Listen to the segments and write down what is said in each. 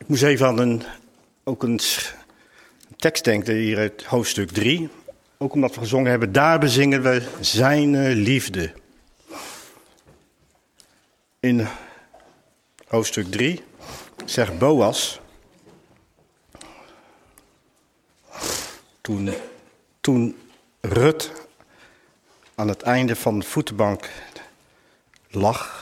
Ik moest even aan een tekst denken hier uit hoofdstuk 3. Ook omdat we gezongen hebben, daar bezingen we zijn liefde. In hoofdstuk 3 zegt Boas, toen Rut aan het einde van de voetenbank lag.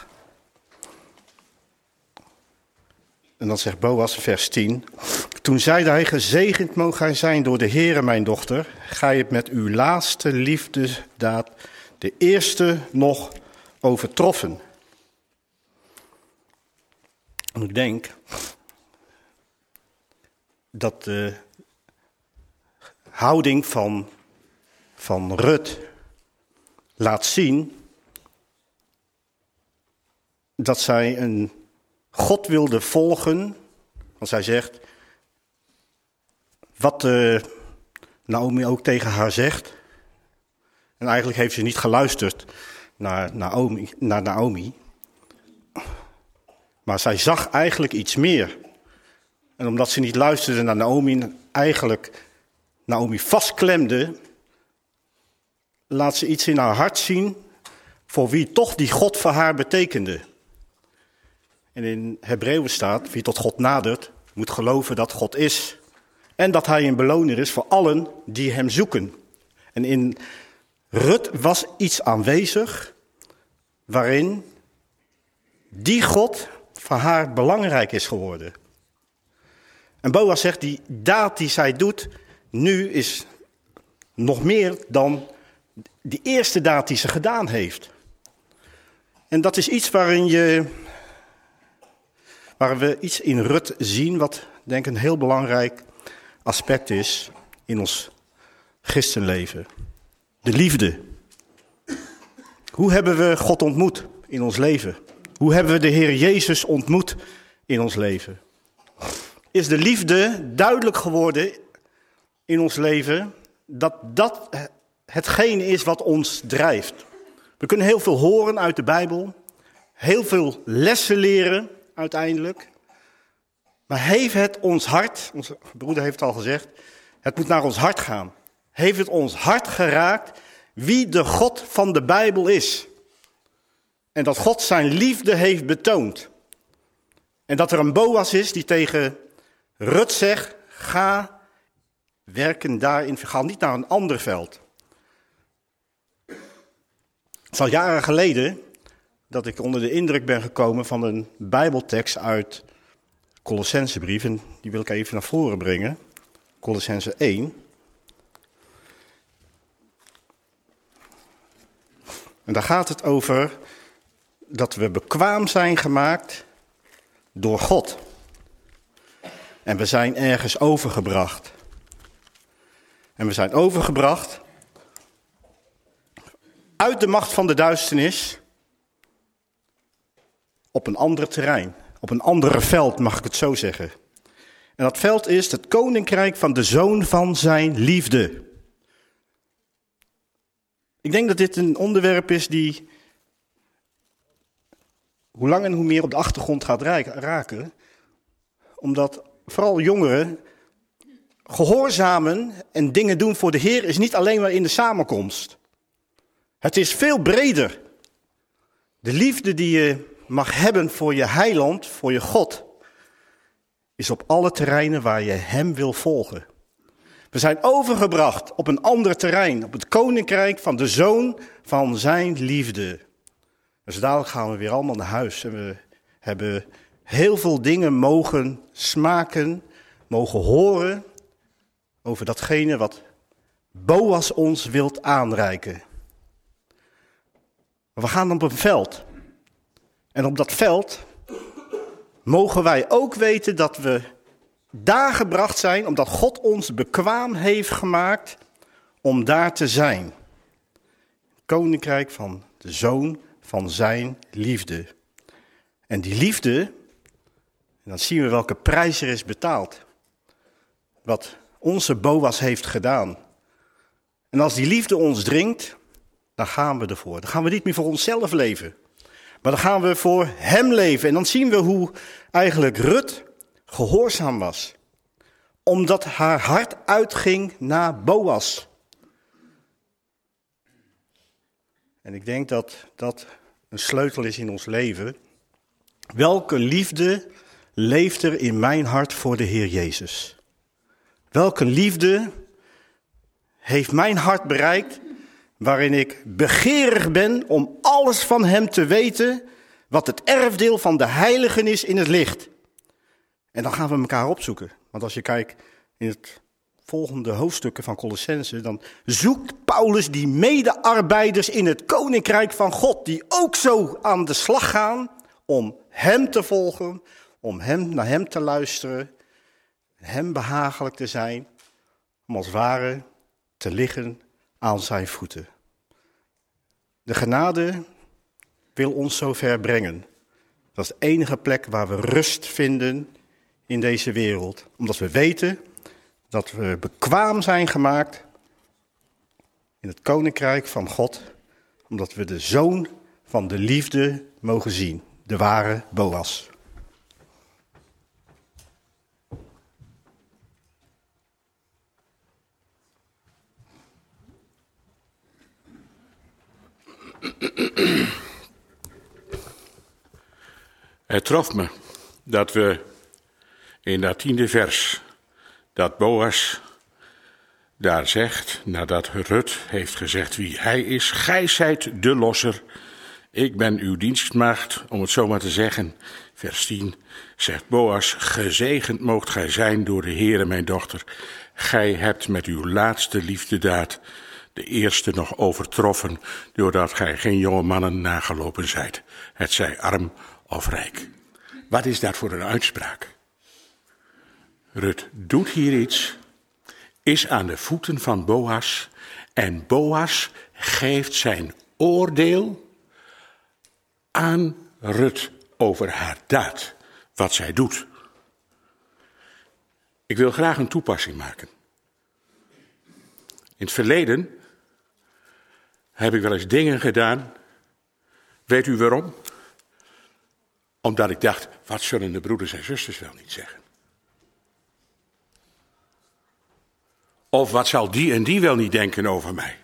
En dan zegt Boas, vers 10. Toen zeide hij, gezegend mogen gij zijn door de Heere, mijn dochter. Gij hebt met uw laatste liefdesdaad de eerste nog overtroffen. En ik denk dat de houding van Rut laat zien dat zij een God wilde volgen. Want zij zegt, wat Naomi ook tegen haar zegt. En eigenlijk heeft ze niet geluisterd naar Naomi. Maar zij zag eigenlijk iets meer. En omdat ze niet luisterde naar Naomi en eigenlijk Naomi vastklemde, laat ze iets in haar hart zien voor wie toch die God voor haar betekende. En in Hebreeën staat, wie tot God nadert, moet geloven dat God is. En dat hij een beloner is voor allen die hem zoeken. En in Rut was iets aanwezig waarin die God voor haar belangrijk is geworden. En Boas zegt, die daad die zij doet, nu is nog meer dan die eerste daad die ze gedaan heeft. En dat is iets waar we iets in Rut zien, wat denk ik een heel belangrijk aspect is in ons christenleven. De liefde. Hoe hebben we God ontmoet in ons leven? Hoe hebben we de Heer Jezus ontmoet in ons leven? Is de liefde duidelijk geworden in ons leven dat hetgene is wat ons drijft? We kunnen heel veel horen uit de Bijbel, heel veel lessen leren uiteindelijk. Maar heeft het ons hart, onze broeder heeft het al gezegd, het moet naar ons hart gaan. Heeft het ons hart geraakt wie de God van de Bijbel is? En dat God zijn liefde heeft betoond. En dat er een Boas is die tegen Rut zegt, ga werken daarin, ga niet naar een ander veld. Het is al jaren geleden dat ik onder de indruk ben gekomen van een Bijbeltekst uit Colossensebrief. En die wil ik even naar voren brengen. Colossense 1. En daar gaat het over dat we bekwaam zijn gemaakt door God. En we zijn ergens overgebracht. En we zijn overgebracht uit de macht van de duisternis op een ander terrein. Op een andere veld, mag ik het zo zeggen. En dat veld is het koninkrijk van de Zoon van zijn liefde. Ik denk dat dit een onderwerp is die hoe lang en hoe meer op de achtergrond gaat raken. Omdat vooral jongeren gehoorzamen en dingen doen voor de Heer is niet alleen maar in de samenkomst. Het is veel breder. De liefde die je mag hebben voor je heiland, voor je God, is op alle terreinen waar je hem wil volgen. We zijn overgebracht op een ander terrein, op het koninkrijk van de Zoon van zijn liefde. Dus dadelijk gaan we weer allemaal naar huis en we hebben heel veel dingen mogen smaken, mogen horen over datgene wat Boas ons wilt aanreiken. Maar we gaan op een veld. En op dat veld mogen wij ook weten dat we daar gebracht zijn, omdat God ons bekwaam heeft gemaakt om daar te zijn. Koninkrijk van de Zoon van zijn liefde. En die liefde, en dan zien we welke prijs er is betaald. Wat onze Boas heeft gedaan. En als die liefde ons dringt, dan gaan we ervoor. Dan gaan we niet meer voor onszelf leven. Maar dan gaan we voor hem leven. En dan zien we hoe eigenlijk Rut gehoorzaam was. Omdat haar hart uitging naar Boas. En ik denk dat dat een sleutel is in ons leven. Welke liefde leeft er in mijn hart voor de Heer Jezus? Welke liefde heeft mijn hart bereikt, waarin ik begeerig ben om alles van hem te weten, wat het erfdeel van de heiligen is in het licht. En dan gaan we elkaar opzoeken. Want als je kijkt in het volgende hoofdstukken van Colossense, dan zoekt Paulus die medearbeiders in het koninkrijk van God, die ook zo aan de slag gaan om hem te volgen, om naar hem te luisteren, hem behagelijk te zijn, om als het ware te liggen aan zijn voeten. De genade wil ons zover brengen. Dat is de enige plek waar we rust vinden in deze wereld. Omdat we weten dat we bekwaam zijn gemaakt in het koninkrijk van God. Omdat we de zoon van de liefde mogen zien. De ware Boas. Het trof me dat we in dat 10e vers, dat Boas daar zegt, nadat Rut heeft gezegd wie hij is, gij zijt de losser, ik ben uw dienstmaagd, om het zo maar te zeggen. Vers 10 zegt Boas, gezegend moogt gij zijn door de Heere mijn dochter. Gij hebt met uw laatste liefdedaad de eerste nog overtroffen, doordat gij geen jonge mannen nagelopen zijt, het zij arm of rijk. Wat is dat voor een uitspraak? Rut doet hier iets, is aan de voeten van Boas en Boas geeft zijn oordeel aan Rut over haar daad, wat zij doet. Ik wil graag een toepassing maken. In het verleden heb ik wel eens dingen gedaan. Weet u waarom? Omdat ik dacht, wat zullen de broeders en zusters wel niet zeggen? Of wat zal die en die wel niet denken over mij?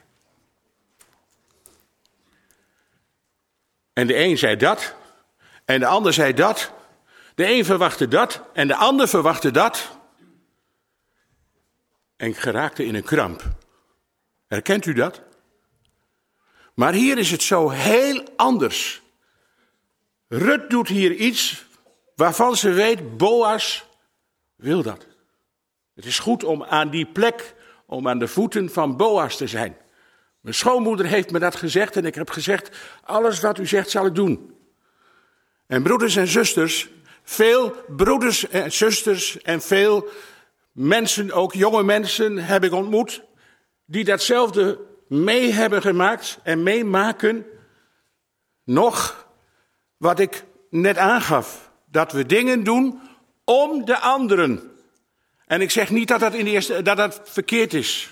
En de een zei dat, en de ander zei dat. De een verwachtte dat, en de ander verwachtte dat. En ik geraakte in een kramp. Herkent u dat? Maar hier is het zo heel anders. Rut doet hier iets waarvan ze weet, Boas wil dat. Het is goed om aan die plek, om aan de voeten van Boas te zijn. Mijn schoonmoeder heeft me dat gezegd en ik heb gezegd, alles wat u zegt zal ik doen. En broeders en zusters, veel broeders en zusters en veel mensen, ook jonge mensen heb ik ontmoet, die datzelfde mee hebben gemaakt en meemaken. Nog wat ik net aangaf, dat we dingen doen om de anderen. En ik zeg niet dat dat verkeerd is.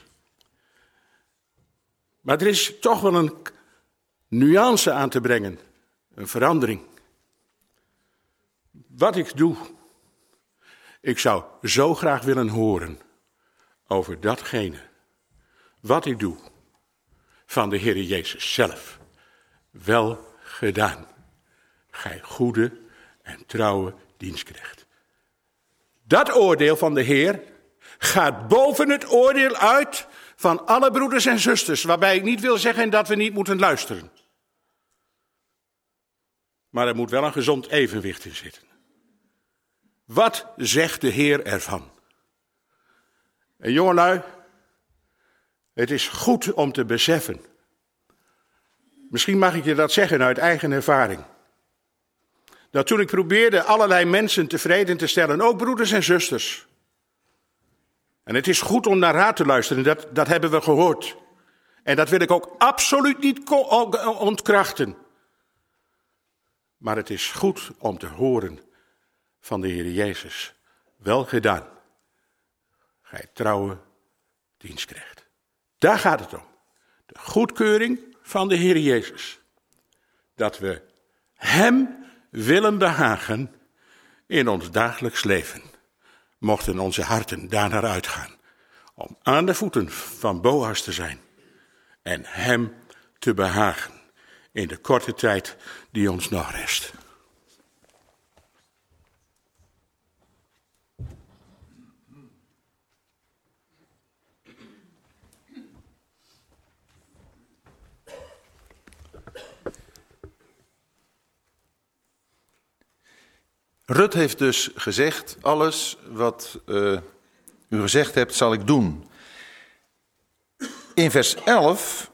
Maar er is toch wel een nuance aan te brengen, een verandering. Wat ik doe, ik zou zo graag willen horen over datgene wat ik doe van de Heer Jezus zelf. Wel gedaan, gij goede en trouwe dienstknecht. Dat oordeel van de Heer gaat boven het oordeel uit van alle broeders en zusters, waarbij ik niet wil zeggen dat we niet moeten luisteren. Maar er moet wel een gezond evenwicht in zitten. Wat zegt de Heer ervan? En jongelui, het is goed om te beseffen. Misschien mag ik je dat zeggen uit eigen ervaring. Dat toen ik probeerde allerlei mensen tevreden te stellen, ook broeders en zusters. En het is goed om naar raad te luisteren, dat hebben we gehoord. En dat wil ik ook absoluut niet ontkrachten. Maar het is goed om te horen van de Heer Jezus. Wel gedaan, gij trouwe dienstknecht. Daar gaat het om. De goedkeuring van de Heer Jezus. Dat we hem willen behagen in ons dagelijks leven. mochten onze harten daarnaar uitgaan. Om aan de voeten van Boas te zijn en hem te behagen in de korte tijd die ons nog rest. Rut heeft dus gezegd, alles wat u gezegd hebt zal ik doen. In vers 11,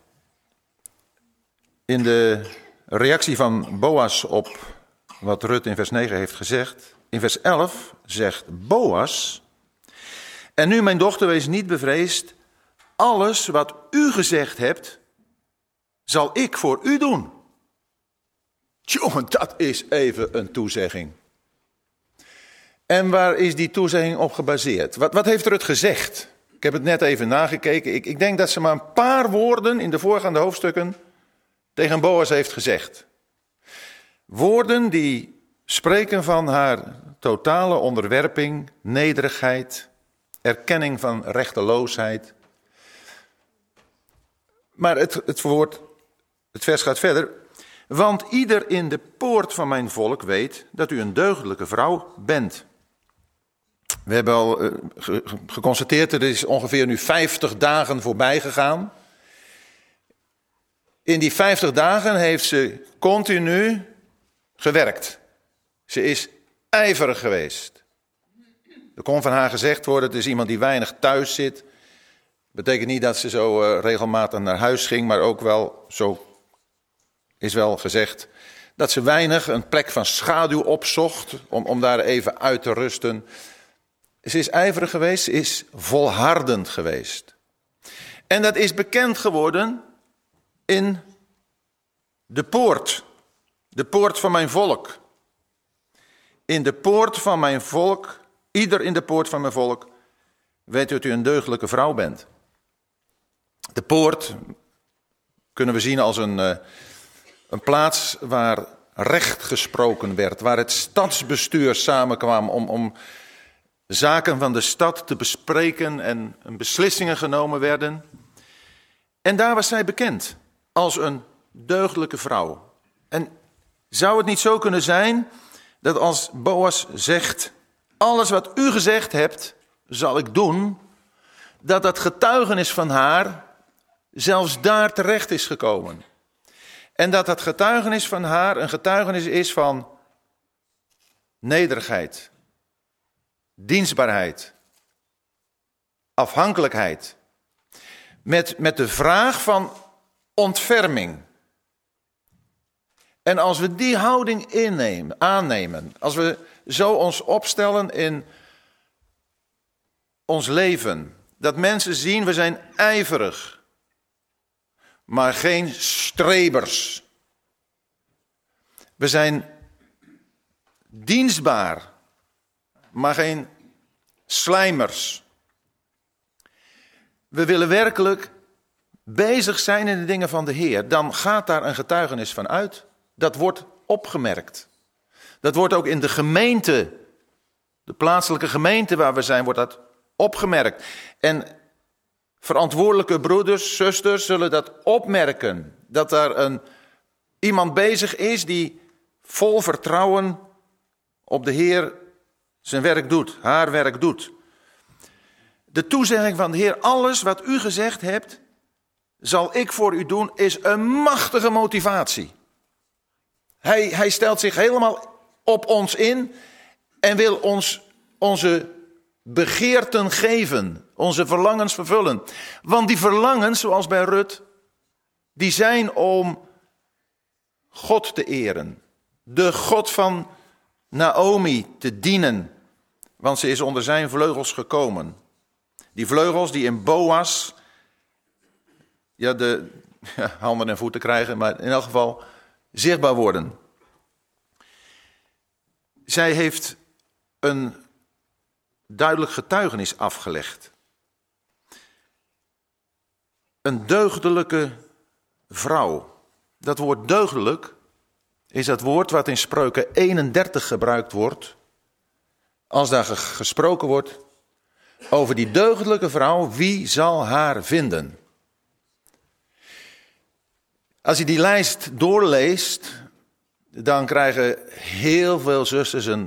in de reactie van Boas op wat Rut in vers 9 heeft gezegd. In vers 11 zegt Boas: en nu mijn dochter, wees niet bevreesd. Alles wat u gezegd hebt, zal ik voor u doen. Jongen, dat is even een toezegging. En waar is die toezegging op gebaseerd? Wat heeft Rut gezegd? Ik heb het net even nagekeken. Ik denk dat ze maar een paar woorden in de voorgaande hoofdstukken tegen Boas heeft gezegd. Woorden die spreken van haar totale onderwerping, nederigheid, erkenning van rechteloosheid. Maar het vers gaat verder. Want ieder in de poort van mijn volk weet dat u een deugdelijke vrouw bent. We hebben al geconstateerd, er is ongeveer nu 50 dagen voorbij gegaan. In die 50 dagen heeft ze continu gewerkt. Ze is ijverig geweest. Er kon van haar gezegd worden, het is iemand die weinig thuis zit. Betekent niet dat ze zo regelmatig naar huis ging, maar ook wel, zo is wel gezegd, dat ze weinig een plek van schaduw opzocht om daar even uit te rusten. Ze is ijverig geweest, ze is volhardend geweest. En dat is bekend geworden in de poort van mijn volk. In de poort van mijn volk, ieder in de poort van mijn volk, weet u dat u een deugdelijke vrouw bent. De poort kunnen we zien als een plaats waar recht gesproken werd, waar het stadsbestuur samenkwam om zaken van de stad te bespreken en beslissingen genomen werden. En daar was zij bekend als een deugdelijke vrouw. En zou het niet zo kunnen zijn dat als Boas zegt, alles wat u gezegd hebt, zal ik doen, dat dat getuigenis van haar zelfs daar terecht is gekomen. En dat dat getuigenis van haar een getuigenis is van nederigheid, dienstbaarheid, afhankelijkheid. Met de vraag van ontferming. En als we die houding aannemen, als we zo ons opstellen in ons leven, dat mensen zien, we zijn ijverig, maar geen strebers. We zijn dienstbaar, maar geen slijmers. We willen werkelijk bezig zijn in de dingen van de Heer. Dan gaat daar een getuigenis van uit. Dat wordt opgemerkt. Dat wordt ook in de gemeente, de plaatselijke gemeente waar we zijn, wordt dat opgemerkt. En verantwoordelijke broeders, zusters zullen dat opmerken. Dat daar iemand bezig is die vol vertrouwen op de Heer zijn werk doet, haar werk doet. De toezegging van de Heer, alles wat u gezegd hebt, zal ik voor u doen, is een machtige motivatie. Hij stelt zich helemaal op ons in en wil ons onze begeerten geven, onze verlangens vervullen. Want die verlangens, zoals bij Rut, die zijn om God te eren. De God van Naomi te dienen, want ze is onder zijn vleugels gekomen. Die vleugels die in Boas de handen en voeten krijgen, maar in elk geval zichtbaar worden. Zij heeft een duidelijk getuigenis afgelegd. Een deugdelijke vrouw. Dat woord deugdelijk is dat woord wat in Spreuken 31 gebruikt wordt als daar gesproken wordt over die deugdelijke vrouw, wie zal haar vinden? Als je die lijst doorleest, dan krijgen heel veel zusters een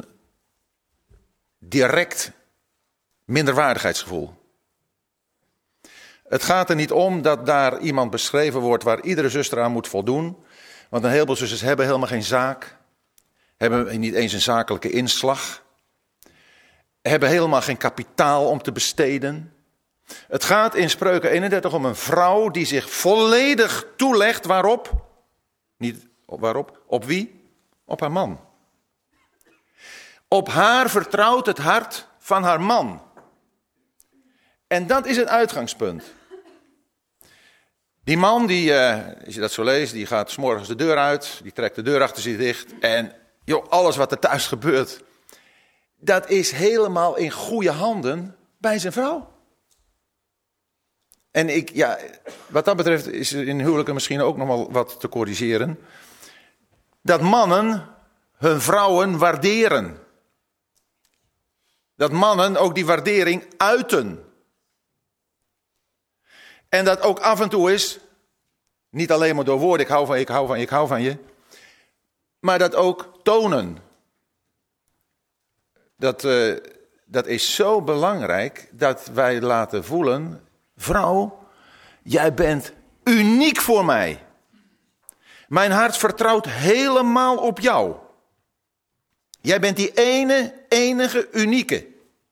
direct minderwaardigheidsgevoel. Het gaat er niet om dat daar iemand beschreven wordt waar iedere zuster aan moet voldoen. Want een heleboel zusters hebben helemaal geen zaak. Hebben niet eens een zakelijke inslag. Hebben helemaal geen kapitaal om te besteden. Het gaat in Spreuken 31 om een vrouw die zich volledig toelegt. Waarop? Niet waarop? Op wie? Op haar man. Op haar vertrouwt het hart van haar man. En dat is het uitgangspunt. Die man, als je dat zo leest, die gaat 's morgens de deur uit. Die trekt de deur achter zich dicht. En joh, alles wat er thuis gebeurt, dat is helemaal in goede handen bij zijn vrouw. En wat dat betreft is er in huwelijken misschien ook nog wel wat te corrigeren. Dat mannen hun vrouwen waarderen. Dat mannen ook die waardering uiten. En dat ook af en toe is, niet alleen maar door woorden, ik hou van je, ik hou van je, ik hou van je. Maar dat ook tonen. Dat is zo belangrijk dat wij laten voelen, vrouw, jij bent uniek voor mij. Mijn hart vertrouwt helemaal op jou. Jij bent die enige unieke.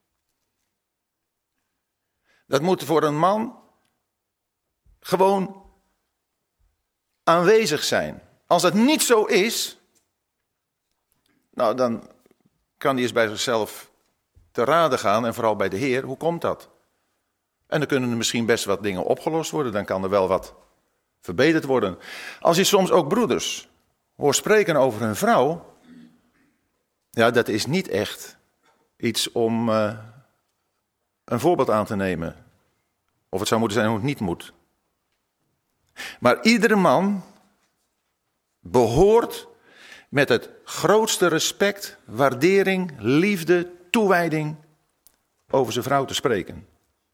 Dat moet voor een man gewoon aanwezig zijn. Als dat niet zo is, nou dan kan hij eens bij zichzelf te raden gaan en vooral bij de Heer. Hoe komt dat? En dan kunnen er misschien best wat dingen opgelost worden. Dan kan er wel wat verbeterd worden. Als je soms ook broeders hoort spreken over hun vrouw, ja, dat is niet echt iets om een voorbeeld aan te nemen. Of het zou moeten zijn hoe het niet moet. Maar iedere man behoort met het grootste respect, waardering, liefde, toewijding over zijn vrouw te spreken.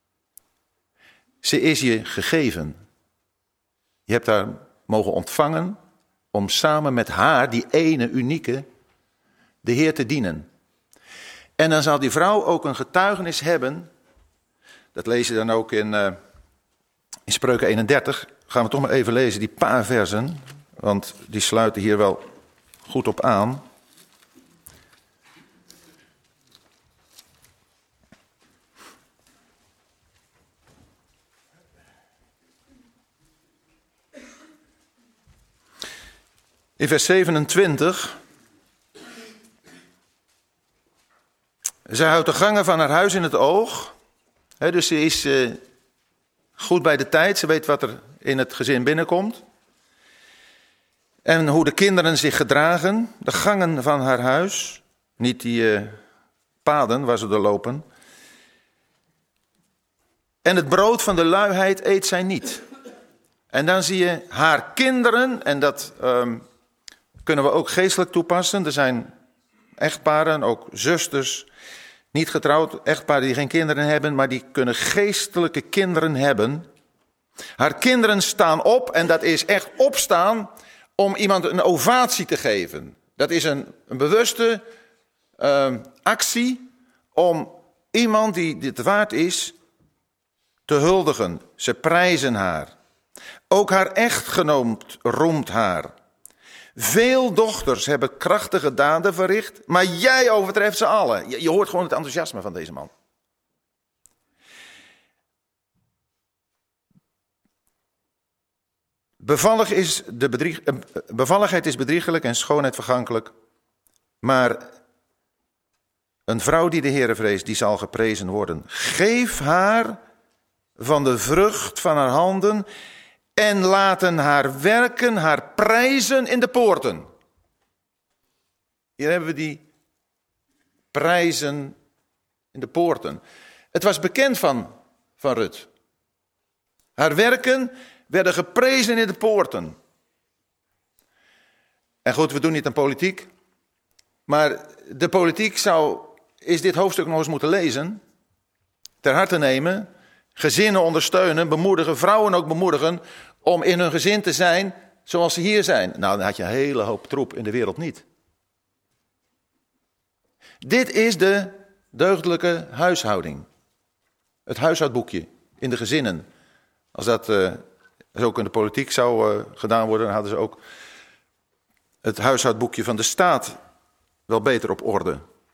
Ze is je gegeven. Je hebt haar mogen ontvangen om samen met haar, die ene unieke, de Heer te dienen. En dan zal die vrouw ook een getuigenis hebben. Dat lees je dan ook in Spreuken 31. Gaan we toch maar even lezen, die paar versen. Want die sluiten hier wel goed op aan. In vers 27. Zij houdt de gangen van haar huis in het oog. Dus ze is goed bij de tijd. Ze weet wat er in het gezin binnenkomt. En hoe de kinderen zich gedragen. De gangen van haar huis. Niet die paden waar ze door lopen. En het brood van de luiheid eet zij niet. En dan zie je haar kinderen. En dat kunnen we ook geestelijk toepassen. Er zijn echtparen, ook zusters, niet getrouwd, echtparen die geen kinderen hebben, maar die kunnen geestelijke kinderen hebben. Haar kinderen staan op, en dat is echt opstaan om iemand een ovatie te geven. Dat is een bewuste actie om iemand die dit waard is te huldigen. Ze prijzen haar. Ook haar echtgenoot roemt haar. Veel dochters hebben krachtige daden verricht, maar jij overtreft ze allen. Je hoort gewoon het enthousiasme van deze man. Bevalligheid is bedriegelijk en schoonheid vergankelijk. Maar een vrouw die de Heere vreest, die zal geprezen worden. Geef haar van de vrucht van haar handen en laten haar werken, haar prijzen in de poorten. Hier hebben we die prijzen in de poorten. Het was bekend van Rut. Haar werken werden geprezen in de poorten. En goed, we doen niet aan politiek. Maar de politiek zou is dit hoofdstuk nog eens moeten lezen, ter harte nemen, gezinnen ondersteunen, bemoedigen, vrouwen ook bemoedigen om in hun gezin te zijn zoals ze hier zijn. Nou, dan had je een hele hoop troep in de wereld niet. Dit is de deugdelijke huishouding. Het huishoudboekje in de gezinnen. Als dat ook in de politiek zou gedaan worden, dan hadden ze ook het huishoudboekje van de staat wel beter op orde.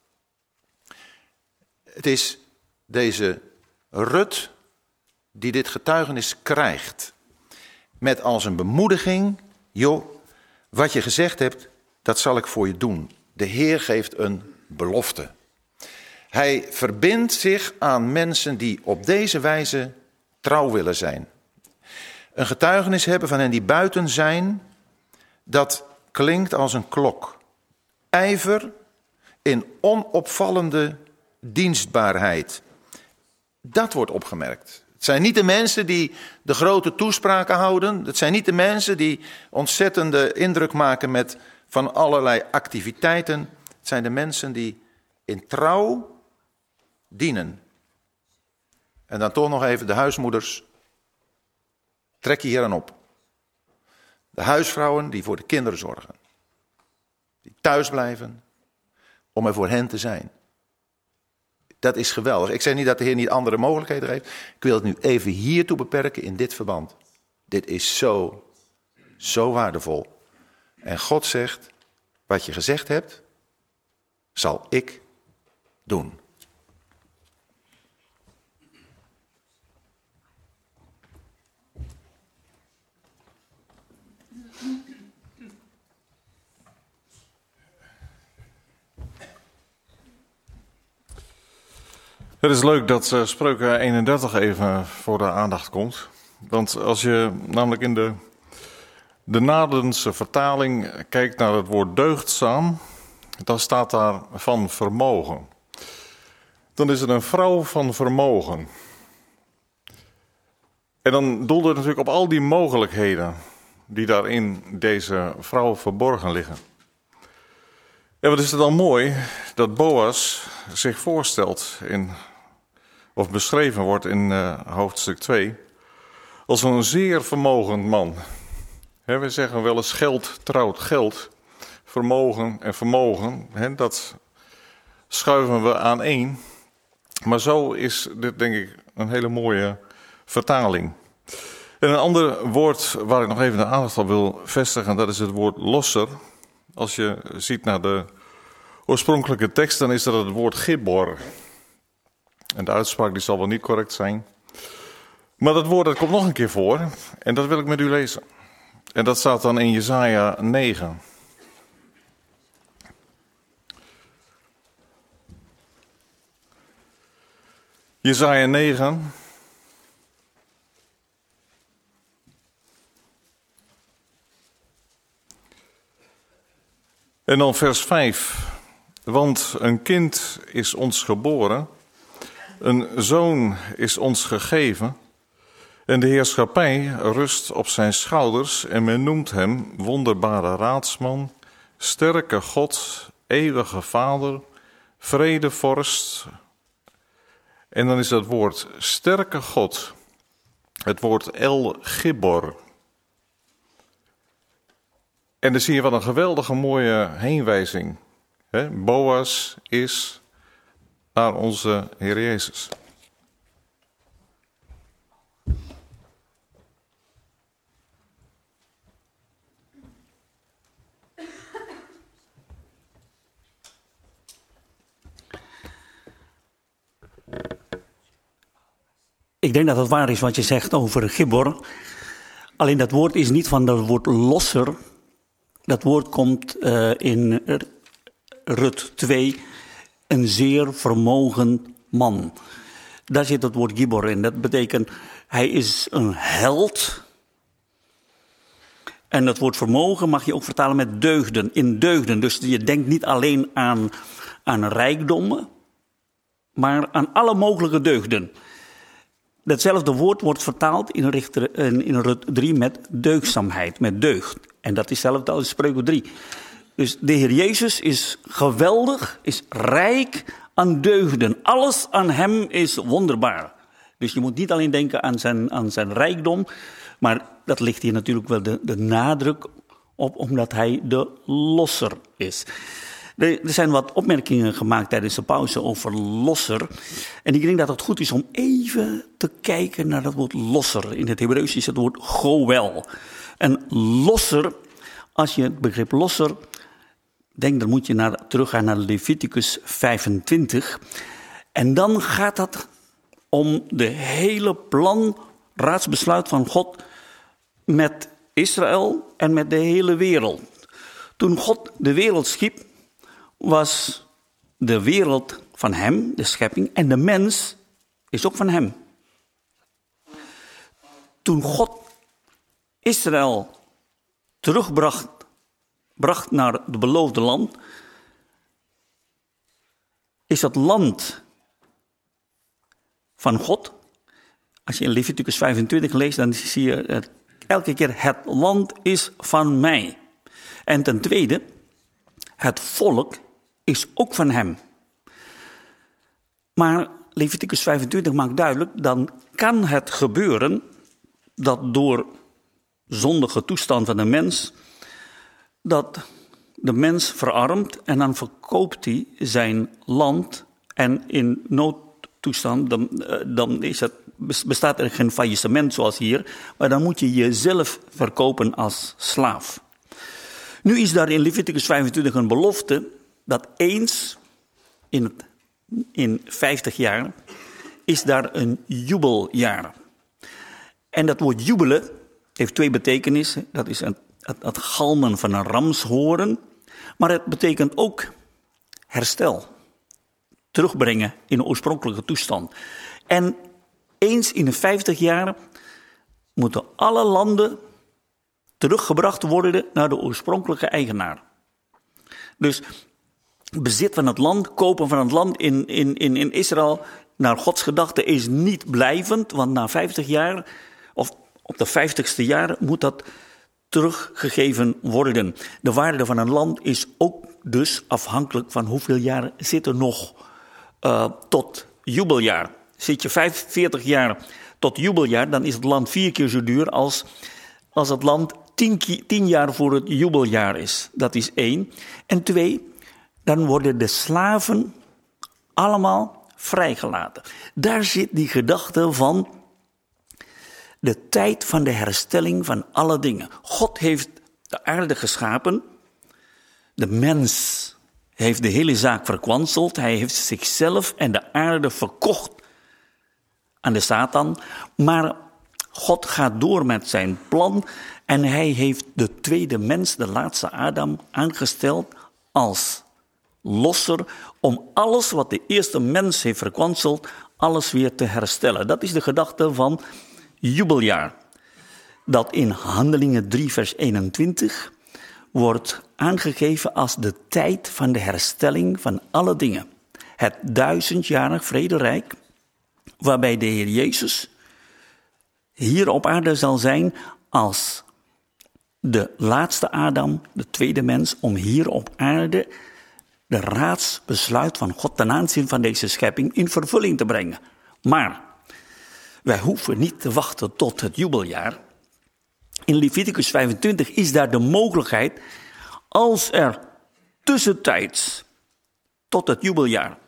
Het is deze Rut die dit getuigenis krijgt. Met als een bemoediging, joh, wat je gezegd hebt, dat zal ik voor je doen. De Heer geeft een belofte. Hij verbindt zich aan mensen die op deze wijze trouw willen zijn. Een getuigenis hebben van hen die buiten zijn, dat klinkt als een klok. Ijver in onopvallende dienstbaarheid. Dat wordt opgemerkt. Het zijn niet de mensen die de grote toespraken houden. Het zijn niet de mensen die ontzettende indruk maken met van allerlei activiteiten. Het zijn de mensen die in trouw dienen. En dan toch nog even de huismoeders. Trek je hier aan op. De huisvrouwen die voor de kinderen zorgen. Die thuis blijven om er voor hen te zijn. Dat is geweldig. Ik zeg niet dat de Heer niet andere mogelijkheden heeft. Ik wil het nu even hiertoe beperken in dit verband. Dit is zo waardevol. En God zegt, wat je gezegd hebt, zal ik doen. Het is leuk dat Spreuken 31 even voor de aandacht komt. Want als je namelijk in de Nadense vertaling kijkt naar het woord deugdzaam, dan staat daar van vermogen. Dan is het een vrouw van vermogen. En dan doelde het natuurlijk op al die mogelijkheden die daar in deze vrouw verborgen liggen. En wat is het dan mooi dat Boas zich voorstelt of beschreven wordt in hoofdstuk 2, als een zeer vermogend man. We zeggen wel eens geld trouwt geld, vermogen en vermogen, dat schuiven we aan één. Maar zo is dit denk ik een hele mooie vertaling. En een ander woord waar ik nog even de aandacht op wil vestigen, dat is het woord losser. Als je ziet naar de oorspronkelijke tekst, dan is dat het woord Gibor. En de uitspraak die zal wel niet correct zijn. Maar dat woord dat komt nog een keer voor. En dat wil ik met u lezen. En dat staat dan in Jesaja 9. Jesaja 9. En dan vers 5. Want een kind is ons geboren, een zoon is ons gegeven, en de heerschappij rust op zijn schouders, en men noemt hem wonderbare raadsman, sterke God, eeuwige Vader, vredevorst. En dan is dat woord sterke God, het woord El Gibor. En dan zie je wat een geweldige mooie heenwijzing. Boas is naar onze Heer Jezus. Ik denk dat het waar is wat je zegt over Gibor. Alleen dat woord is niet van het woord losser. Dat woord komt in Rut 2, een zeer vermogend man. Daar zit het woord Gibor in. Dat betekent, hij is een held. En dat woord vermogen mag je ook vertalen met deugden, in deugden. Dus je denkt niet alleen aan rijkdommen, maar aan alle mogelijke deugden. Datzelfde woord wordt vertaald in Rut 3 met deugdzaamheid, met deugd. En dat is hetzelfde als Spreuken 3. Dus de Heer Jezus is geweldig, is rijk aan deugden. Alles aan hem is wonderbaar. Dus je moet niet alleen denken aan zijn rijkdom, maar dat ligt hier natuurlijk wel de nadruk op, omdat hij de losser is. Er zijn wat opmerkingen gemaakt tijdens de pauze over losser. En ik denk dat het goed is om even te kijken naar dat woord losser. In het Hebreeuws is het woord goel. En losser, als je het begrip losser denkt, dan moet je teruggaan naar Leviticus 25. En dan gaat het om de hele plan, raadsbesluit van God met Israël en met de hele wereld. Toen God de wereld schiep, was de wereld van hem, de schepping, en de mens is ook van hem. Toen God Israël terugbracht naar het beloofde land, is dat land van God. Als je in Leviticus 25 leest, dan zie je elke keer: het land is van mij. En ten tweede, het volk is ook van hem. Maar Leviticus 25 maakt duidelijk, dan kan het gebeuren dat door zondige toestand van de mens, dat de mens verarmt en dan verkoopt hij zijn land en in noodtoestand, dan bestaat er geen faillissement zoals hier, maar dan moet je jezelf verkopen als slaaf. Nu is daar in Leviticus 25 een belofte dat eens in 50 jaar is daar een jubeljaar. En dat woord jubelen heeft twee betekenissen. Dat is het galmen van een ramshoorn, maar het betekent ook herstel. Terugbrengen in de oorspronkelijke toestand. En eens in de 50 jaar moeten alle landen teruggebracht worden naar de oorspronkelijke eigenaar. Dus bezit van het land, kopen van het land in Israël naar Gods gedachte is niet blijvend, want na 50 jaar, of op de 50ste jaar, moet dat teruggegeven worden. De waarde van een land is ook dus afhankelijk van hoeveel jaar zit er nog tot jubeljaar. Zit je 45 jaar tot jubeljaar, dan is het land 4 keer zo duur als het land 10 jaar voor het jubeljaar is. Dat is 1. En 2, dan worden de slaven allemaal vrijgelaten. Daar zit die gedachte van de tijd van de herstelling van alle dingen. God heeft de aarde geschapen. De mens heeft de hele zaak verkwanseld. Hij heeft zichzelf en de aarde verkocht aan de Satan. Maar God gaat door met zijn plan en hij heeft de tweede mens, de laatste Adam, aangesteld als losser om alles wat de eerste mens heeft verkwanseld, alles weer te herstellen. Dat is de gedachte van jubeljaar. Dat in Handelingen 3 vers 21 wordt aangegeven als de tijd van de herstelling van alle dingen. Het 1000-jarig vrederijk, waarbij de Heer Jezus hier op aarde zal zijn als de laatste Adam, de tweede mens, om hier op aarde de raadsbesluit van God ten aanzien van deze schepping in vervulling te brengen. Maar wij hoeven niet te wachten tot het jubeljaar. In Leviticus 25 is daar de mogelijkheid, als er tussentijds tot het jubeljaar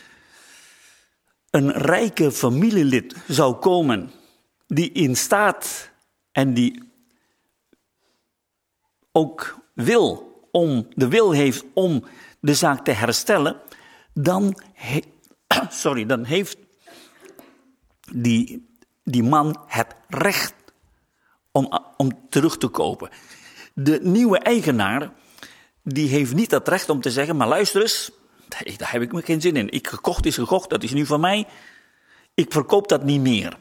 een rijke familielid zou komen die in staat en die ook wil heeft om de zaak te herstellen, dan heeft die man het recht om terug te kopen. De nieuwe eigenaar, die heeft niet het recht om te zeggen, maar luister eens, daar heb ik me geen zin in. Gekocht is gekocht, dat is nu van mij. Ik verkoop dat niet meer.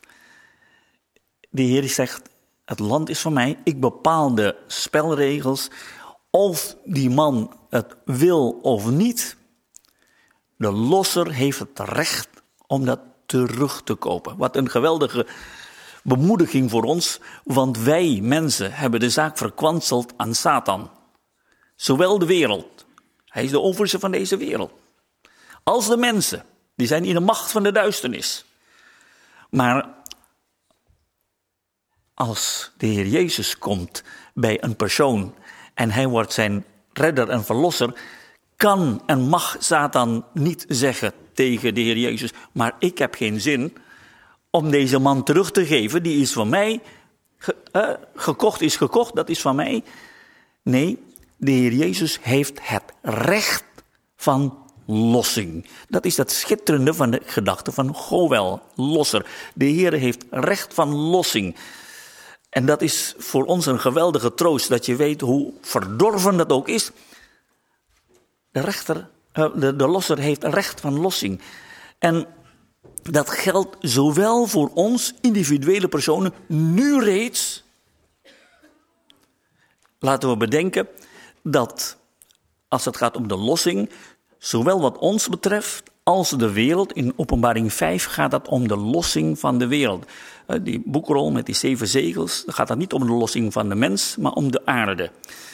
De Heer zegt, het land is van mij. Ik bepaal de spelregels. Of die man het wil of niet. De losser heeft het recht om dat terug te kopen. Wat een geweldige bemoediging voor ons. Want wij mensen hebben de zaak verkwanseld aan Satan. Zowel de wereld. Hij is de overste van deze wereld. als de mensen. Die zijn in de macht van de duisternis. Maar als de Heer Jezus komt bij een persoon en hij wordt zijn redder en verlosser, kan en mag Satan niet zeggen tegen de Heer Jezus, maar ik heb geen zin om deze man terug te geven, die is van mij, gekocht is gekocht, dat is van mij. Nee, de Heer Jezus heeft het recht van lossing. Dat is dat schitterende van de gedachte van Goël, losser. De Heer heeft recht van lossing. En dat is voor ons een geweldige troost, dat je weet hoe verdorven dat ook is. De losser heeft recht van lossing. En dat geldt zowel voor ons, individuele personen, nu reeds. Laten we bedenken dat als het gaat om de lossing, zowel wat ons betreft als de wereld, in Openbaring 5 gaat het om de lossing van de wereld. Die boekrol met die 7 zegels, dan gaat het niet om de lossing van de mens, maar om de aarde.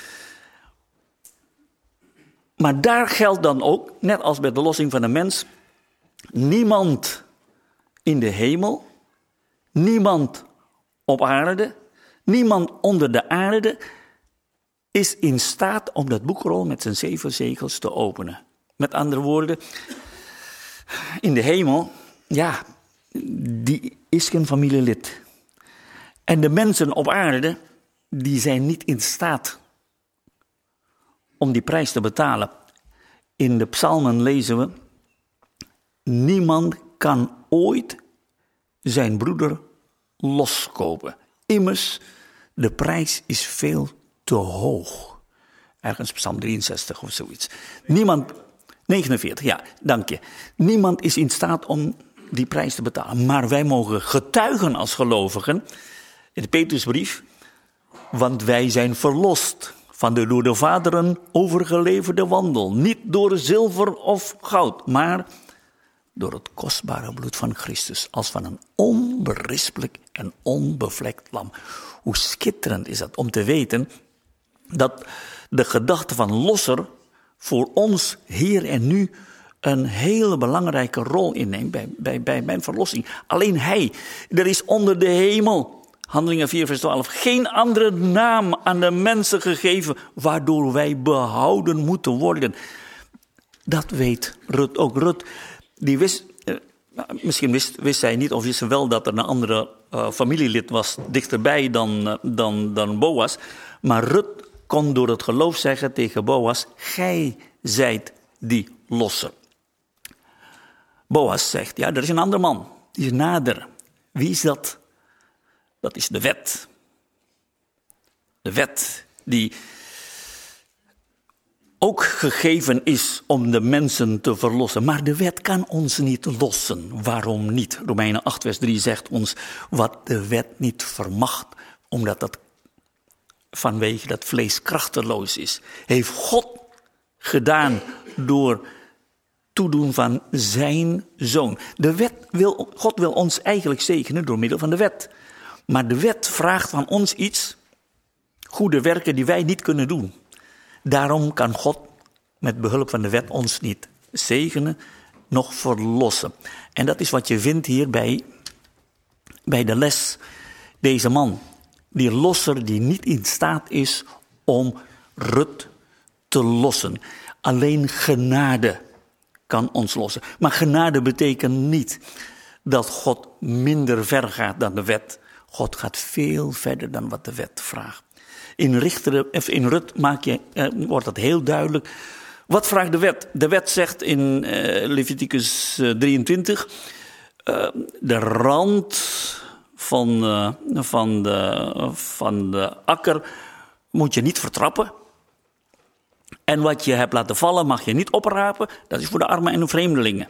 Maar daar geldt dan ook, net als bij de lossing van de mens, niemand in de hemel, niemand op aarde, niemand onder de aarde is in staat om dat boekrol met zijn 7 zegels te openen. Met andere woorden, in de hemel, ja, die is geen familielid. En de mensen op aarde, die zijn niet in staat om die prijs te betalen. In de psalmen lezen we, niemand kan ooit zijn broeder loskopen. Immers, de prijs is veel te hoog. Ergens psalm 63 of zoiets. 49, ja, dank je. Niemand is in staat om die prijs te betalen. Maar wij mogen getuigen als gelovigen in de Petrusbrief, want wij zijn verlost van de door de vaderen overgeleverde wandel. Niet door zilver of goud, maar door het kostbare bloed van Christus, als van een onberispelijk en onbevlekt lam. Hoe schitterend is dat om te weten dat de gedachte van losser voor ons hier en nu een hele belangrijke rol inneemt bij mijn verlossing. Alleen hij, er is onder de hemel, Handelingen 4 vers 12, geen andere naam aan de mensen gegeven waardoor wij behouden moeten worden. Dat weet Rut ook. Rut, die wist, misschien wist zij niet of wist ze wel dat er een andere familielid was dichterbij dan Boas. Maar Rut kon door het geloof zeggen tegen Boas, gij zijt die losser. Boas zegt, ja, er is een ander man, die is nader. Wie is dat? Dat is de wet. De wet die ook gegeven is om de mensen te verlossen. Maar de wet kan ons niet lossen. Waarom niet? Romeinen 8 vers 3 zegt ons wat de wet niet vermag, omdat dat vanwege dat vlees krachteloos is. Heeft God gedaan door toedoen van zijn zoon. God wil ons eigenlijk zegenen door middel van de wet. Maar de wet vraagt van ons iets, goede werken die wij niet kunnen doen. Daarom kan God met behulp van de wet ons niet zegenen, nog verlossen. En dat is wat je vindt hier bij de les. Deze man, die losser die niet in staat is om Rut te lossen. Alleen genade kan ons lossen. Maar genade betekent niet dat God minder ver gaat dan de wet. God gaat veel verder dan wat de wet vraagt. In Rut wordt dat heel duidelijk. Wat vraagt de wet? De wet zegt in Leviticus 23... de rand van de akker moet je niet vertrappen. En wat je hebt laten vallen mag je niet oprapen. Dat is voor de armen en de vreemdelingen.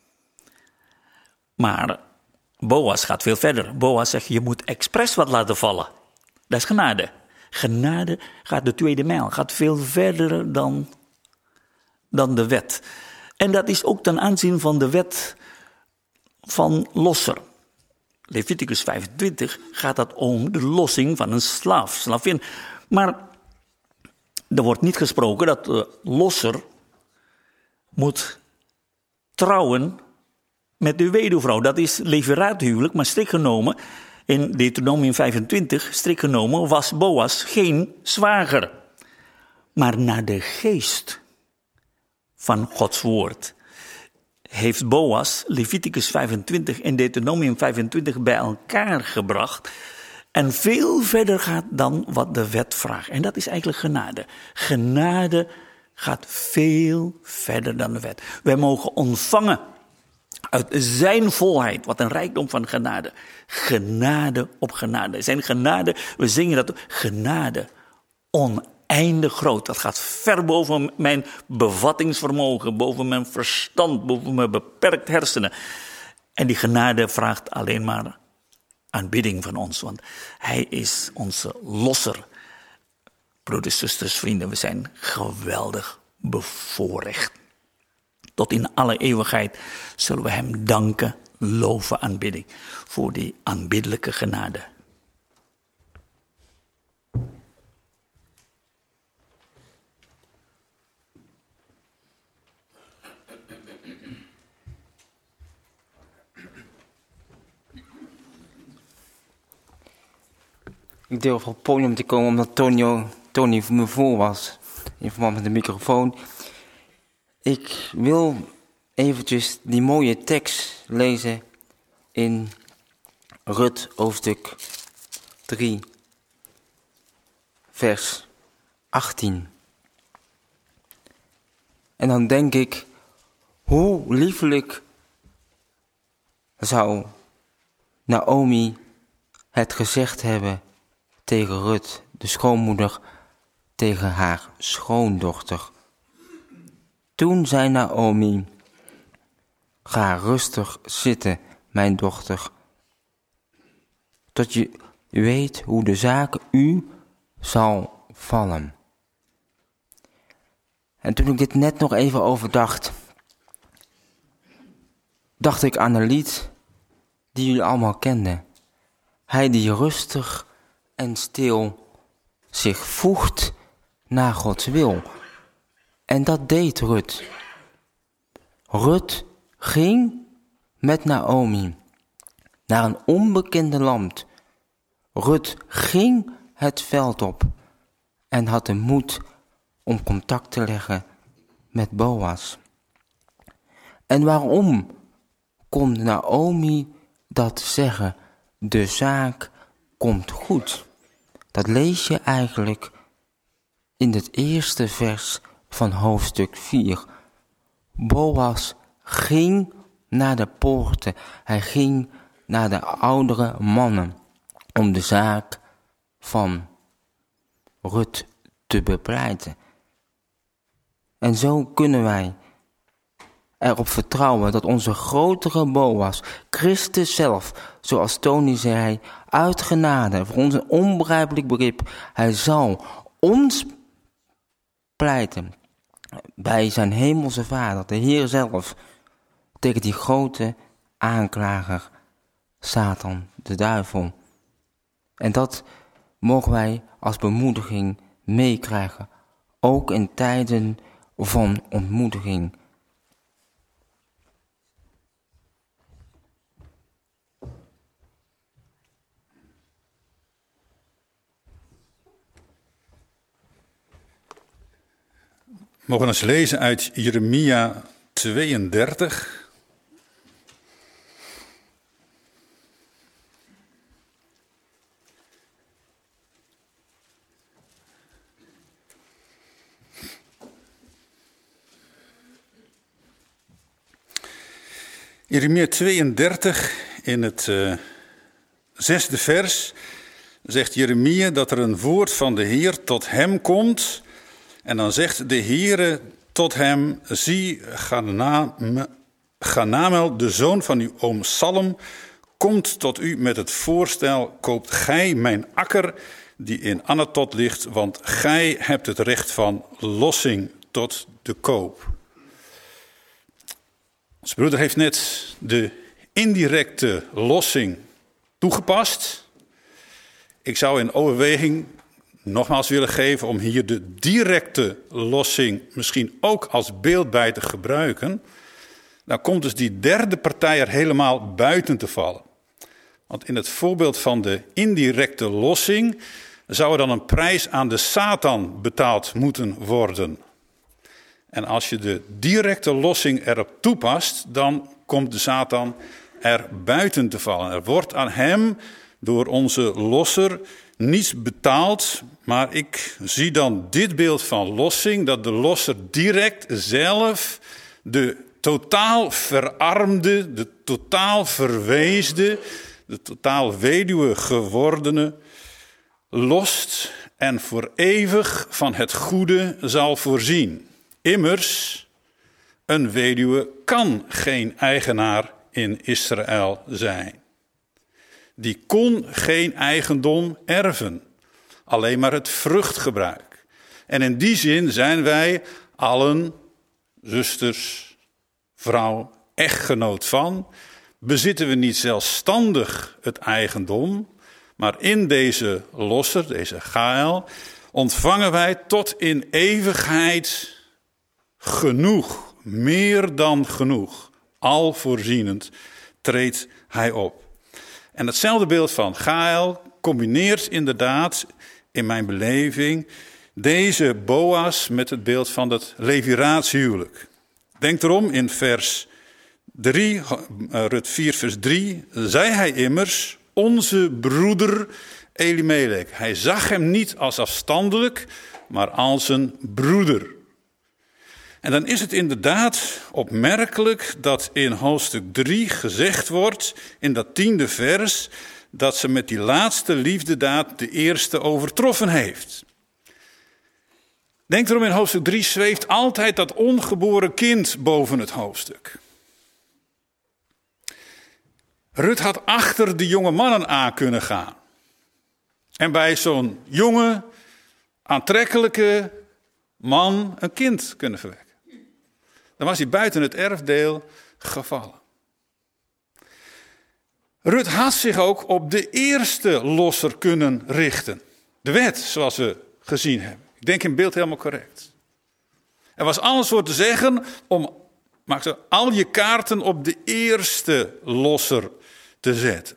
Maar Boas gaat veel verder. Boas zegt, je moet expres wat laten vallen. Dat is genade. Genade gaat de tweede mijl. Gaat veel verder dan de wet. En dat is ook ten aanzien van de wet van losser. Leviticus 25 gaat dat om de lossing van een slaaf, slavin. Maar er wordt niet gesproken dat de losser moet trouwen met de weduwvrouw. Dat is leveraathuwelijk, maar strikt genomen, in Deuteronomium 25, strikt genomen, was Boas geen zwager. Maar naar de geest van Gods woord heeft Boas Leviticus 25 en Deuteronomium 25 bij elkaar gebracht. En veel verder gaat dan wat de wet vraagt. En dat is eigenlijk genade. Genade gaat veel verder dan de wet. Wij mogen ontvangen uit zijn volheid, wat een rijkdom van genade. Genade op genade. Zijn genade, we zingen dat, genade oneindig groot. Dat gaat ver boven mijn bevattingsvermogen, boven mijn verstand, boven mijn beperkt hersenen. En die genade vraagt alleen maar aanbidding van ons, want hij is onze losser. Broeders, zusters, vrienden, we zijn geweldig bevoorrecht. Tot in alle eeuwigheid zullen we hem danken, loven, aanbidding voor die aanbiddelijke genade. Ik durf op het podium te komen omdat Tony me voor was. In verband met de microfoon. Ik wil eventjes die mooie tekst lezen in Rut hoofdstuk 3, vers 18. En dan denk ik, hoe liefelijk zou Naomi het gezegd hebben tegen Rut, de schoonmoeder, tegen haar schoondochter. Toen zei Naomi, ga rustig zitten, mijn dochter, tot je weet hoe de zaak u zal vallen. En toen ik dit net nog even overdacht, dacht ik aan een lied die jullie allemaal kenden. Hij die rustig en stil zich voegt naar Gods wil. En dat deed Rut. Rut ging met Naomi naar een onbekende land. Rut ging het veld op en had de moed om contact te leggen met Boas. En waarom kon Naomi dat zeggen? De zaak komt goed. Dat lees je eigenlijk in het eerste vers van hoofdstuk 4. Boas ging naar de poorten. Hij ging naar de oudere mannen om de zaak van Rut te bepleiten. En zo kunnen wij erop vertrouwen dat onze grotere Boas, Christus zelf, zoals Tony zei, uit genade, voor ons een onbegrijpelijk begrip, hij zal ons pleiten bij zijn hemelse Vader, de Heer zelf, tegen die grote aanklager, Satan, de duivel. En dat mogen wij als bemoediging meekrijgen, ook in tijden van ontmoediging. We mogen eens lezen uit Jeremia 32. Jeremia 32 in het 6e vers zegt Jeremia dat er een woord van de Heer tot hem komt. En dan zegt de Heere tot hem, zie, Ganamel, de zoon van uw oom Salm, komt tot u met het voorstel, koopt gij mijn akker die in Anatot ligt, want gij hebt het recht van lossing tot de koop. Ons broeder heeft net de indirecte lossing toegepast. Ik zou in overweging nogmaals willen geven om hier de directe lossing misschien ook als beeld bij te gebruiken. Dan komt dus die derde partij er helemaal buiten te vallen. Want in het voorbeeld van de indirecte lossing zou er dan een prijs aan de Satan betaald moeten worden. En als je de directe lossing erop toepast, dan komt de Satan er buiten te vallen. Er wordt aan hem door onze losser niets betaald, maar ik zie dan dit beeld van lossing, dat de losser direct zelf de totaal verarmde, de totaal verweesde, de totaal weduwe gewordene lost en voor eeuwig van het goede zal voorzien. Immers, een weduwe kan geen eigenaar in Israël zijn. Die kon geen eigendom erven, alleen maar het vruchtgebruik. En in die zin zijn wij allen zusters, vrouw, echtgenoot van, bezitten we niet zelfstandig het eigendom, maar in deze losser, deze Gaël, ontvangen wij tot in eeuwigheid genoeg, meer dan genoeg. Al voorzienend treedt hij op. En hetzelfde beeld van Gaël combineert inderdaad in mijn beleving deze Boas met het beeld van het leviraatshuwelijk. Denk erom in vers 3, Rut 4 vers 3, zei hij immers, onze broeder Elimelech. Hij zag hem niet als afstandelijk, maar als een broeder. En dan is het inderdaad opmerkelijk dat in hoofdstuk 3 gezegd wordt, in dat 10e vers, dat ze met die laatste liefdedaad de eerste overtroffen heeft. Denk erom, in hoofdstuk 3 zweeft altijd dat ongeboren kind boven het hoofdstuk. Rut had achter de jonge mannen aan kunnen gaan. En bij zo'n jonge, aantrekkelijke man een kind kunnen verwekken. Dan was hij buiten het erfdeel gevallen. Rut had zich ook op de eerste losser kunnen richten. De wet, zoals we gezien hebben. Ik denk in beeld helemaal correct. Er was alles voor te zeggen om al je kaarten op de eerste losser te zetten.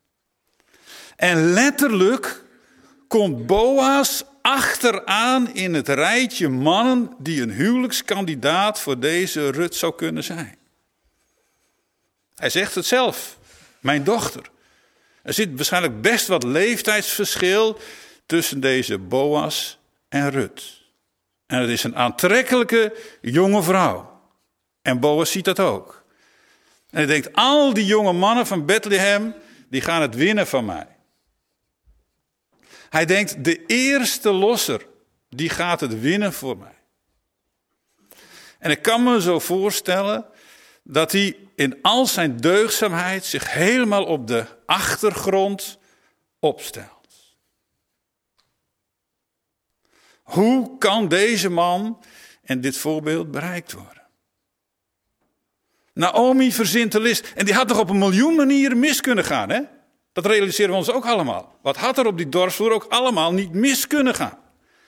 En letterlijk komt Boas achteraan in het rijtje mannen die een huwelijkskandidaat voor deze Rut zou kunnen zijn. Hij zegt het zelf, mijn dochter. Er zit waarschijnlijk best wat leeftijdsverschil tussen deze Boas en Rut. En het is een aantrekkelijke jonge vrouw. En Boas ziet dat ook. En hij denkt, al die jonge mannen van Bethlehem, die gaan het winnen van mij. Hij denkt, de eerste losser, die gaat het winnen voor mij. En ik kan me zo voorstellen dat hij in al zijn deugdzaamheid zich helemaal op de achtergrond opstelt. Hoe kan deze man in dit voorbeeld bereikt worden? Naomi verzint de list. En die had toch op een miljoen manieren mis kunnen gaan, hè? Dat realiseren we ons ook allemaal. Wat had er op die dorpsvloer ook allemaal niet mis kunnen gaan?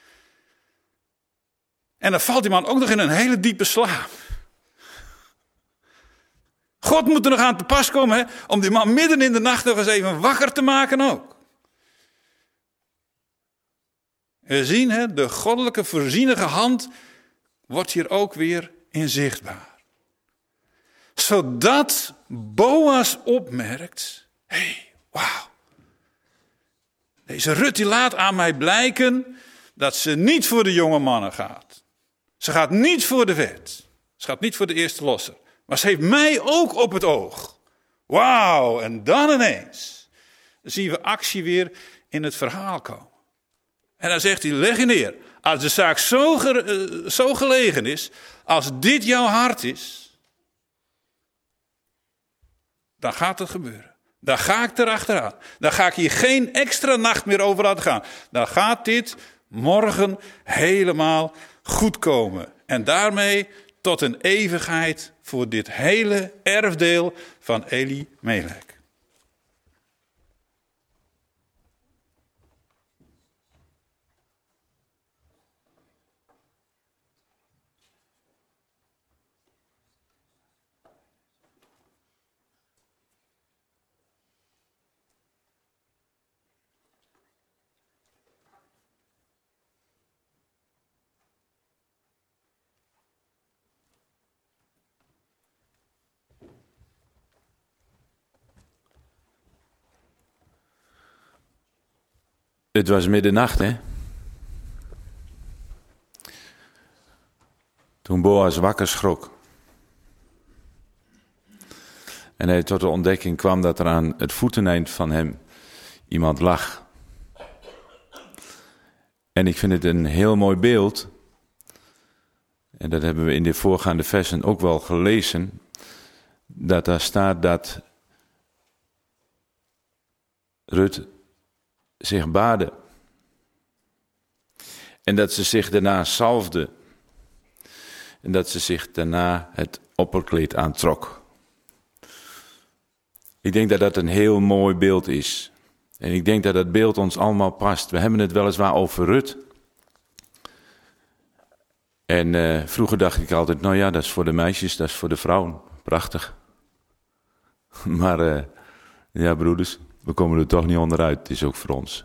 En dan valt die man ook nog in een hele diepe slaap. God moet er nog aan te pas komen, hè? Om die man midden in de nacht nog eens even wakker te maken ook. We zien, hè, de goddelijke voorzienige hand wordt hier ook weer in zichtbaar. Zodat Boas opmerkt, wauw. Deze Rut die laat aan mij blijken dat ze niet voor de jonge mannen gaat. Ze gaat niet voor de wet. Ze gaat niet voor de eerste losser. Maar ze heeft mij ook op het oog. Wauw, en dan ineens zien we actie weer in het verhaal komen. En dan zegt hij, leg je neer. Als de zaak zo gelegen is, als dit jouw hart is, dan gaat het gebeuren. Dan ga ik erachteraan. Dan ga ik hier geen extra nacht meer over laten gaan. Dan gaat dit morgen helemaal goed komen. En daarmee tot een eeuwigheid voor dit hele erfdeel van Elimelech. Het was middernacht, hè? Toen Boas wakker schrok. En hij tot de ontdekking kwam dat er aan het voeteneind van hem iemand lag. En ik vind het een heel mooi beeld. En dat hebben we in de voorgaande versen ook wel gelezen. Dat daar staat dat Rut zich baadde. En dat ze zich daarna zalfde. En dat ze zich daarna het opperkleed aantrok. Ik denk dat dat een heel mooi beeld is. En ik denk dat dat beeld ons allemaal past. We hebben het weliswaar over Rut. En vroeger dacht ik altijd, nou ja, dat is voor de meisjes, dat is voor de vrouwen. Prachtig. Maar ja, broeders, we komen er toch niet onderuit. Het is ook voor ons.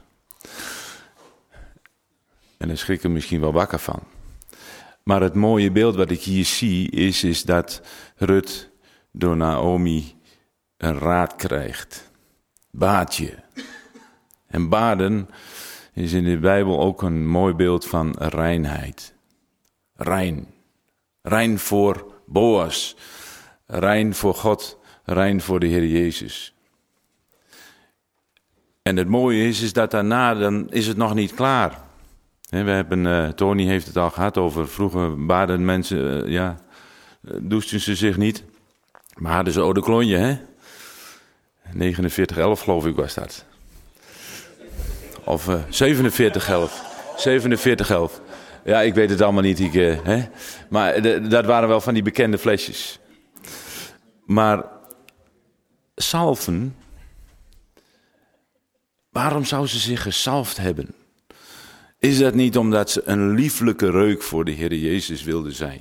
En daar schrik ik er misschien wel wakker van. Maar het mooie beeld wat ik hier zie is dat Rut door Naomi een raad krijgt. Baad je. En baden is in de Bijbel ook een mooi beeld van reinheid. Rein. Rein voor Boas. Rein voor God. Rein voor de Heer Jezus. En het mooie is dat daarna, dan is het nog niet klaar. We hebben, Tony heeft het al gehad over, vroeger baden mensen, douchten ze zich niet. Maar hadden ze eau de cologne, hè? 49,11 geloof ik was dat. Of 47,11. Ja, ik weet het allemaal niet. Hè? Maar dat waren wel van die bekende flesjes. Maar zalven, waarom zou ze zich gezalfd hebben? Is dat niet omdat ze een lieflijke reuk voor de Heer Jezus wilde zijn?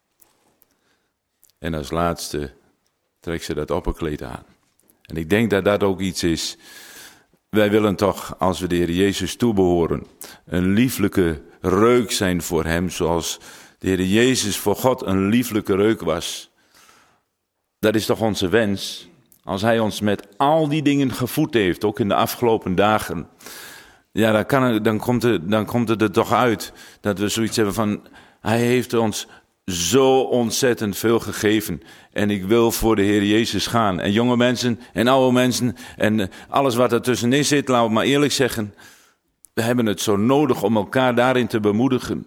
En als laatste trekt ze dat opperkleed aan. En ik denk dat dat ook iets is. Wij willen toch, als we de Heer Jezus toebehoren, een lieflijke reuk zijn voor hem, zoals de Heer Jezus voor God een lieflijke reuk was. Dat is toch onze wens. Als hij ons met al die dingen gevoed heeft, ook in de afgelopen dagen, ja, dan komt het er toch uit dat we zoiets hebben van, hij heeft ons zo ontzettend veel gegeven. En ik wil voor de Heer Jezus gaan. En jonge mensen en oude mensen en alles wat er tussenin zit, laat ik maar eerlijk zeggen, we hebben het zo nodig om elkaar daarin te bemoedigen.